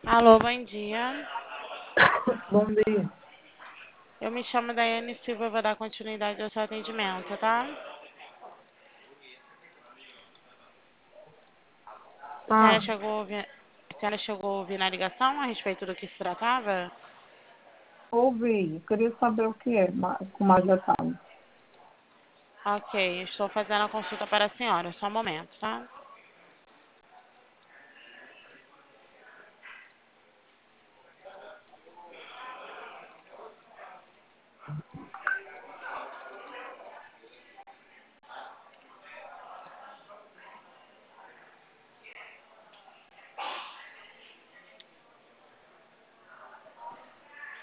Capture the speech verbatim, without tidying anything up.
Alô, bom dia. Bom dia. Eu me chamo Daiane Silva, eu vou dar continuidade ao seu atendimento, tá? A senhora Tá, chegou a ouvir, a senhora chegou a ouvir na ligação a respeito do que se tratava? ouvi. Eu queria saber o que é, ma- com mais detalhes. Ok, estou fazendo a consulta para a senhora, só um momento, tá?